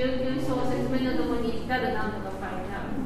19小節目のところに至る何度が書いてある。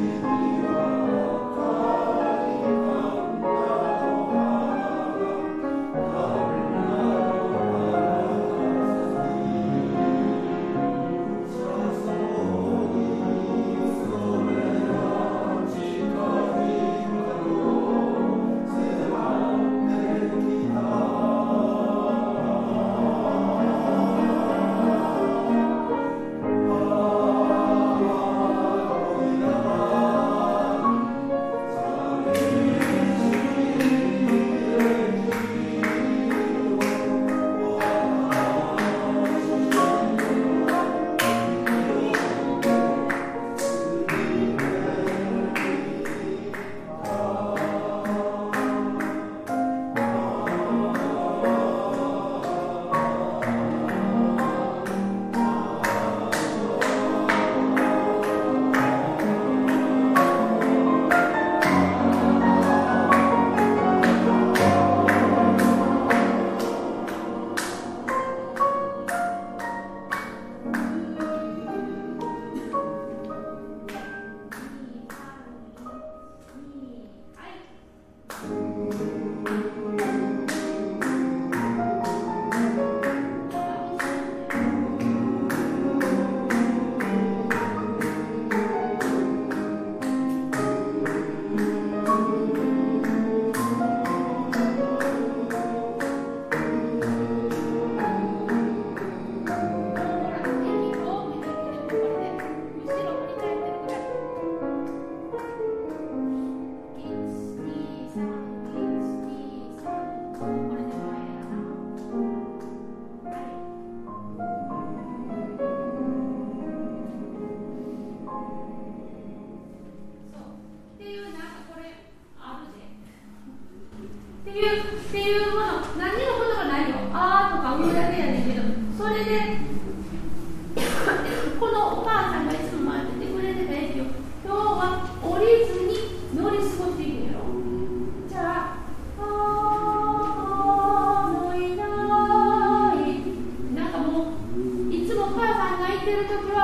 「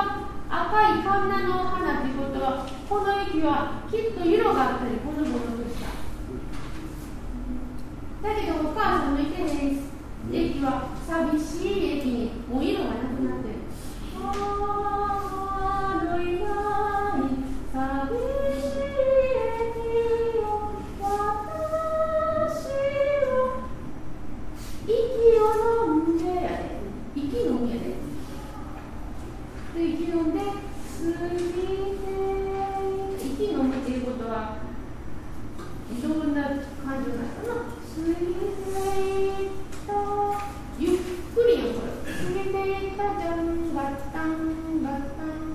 が赤いカンナの花ということは、この駅はきっと色があったり、このものとした。だけどお母さんのいてね、駅は寂しい駅にもう色がなくなってる。悪いない寂しい駅を私を息を飲んでやで、息飲むやで。で息飲んで過ぎて、息飲むっていうことはどんな感情なのかな。過ぎていったゆっくりよこれ。過ぎていったじゃんがったんがったん。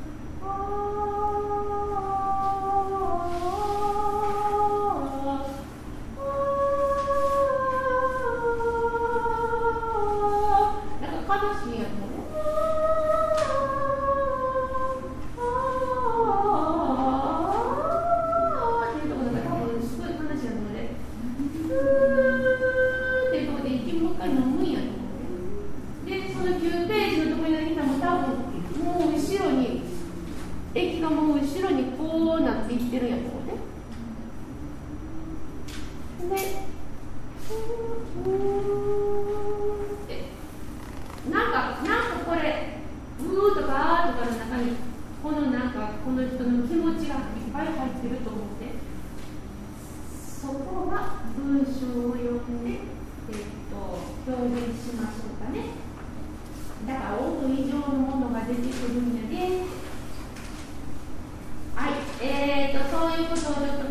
なんか悲しいやつもね。っていうところが多分すごい悲しいやつもね。っていうところで息もう一回飲むんやと思うね。で、その9ページのところに来たも多分もう後ろに、駅がもう後ろにこうなっていってるんやと思うね。で、なんかこれ、うーとかあーとかの中に、この人の気持ちがいっぱい入ってると思って、そこは文章を読んで、表現しましょうかね。だから、多く以上のものが出てくるんやで。はい、そういうことをちょっと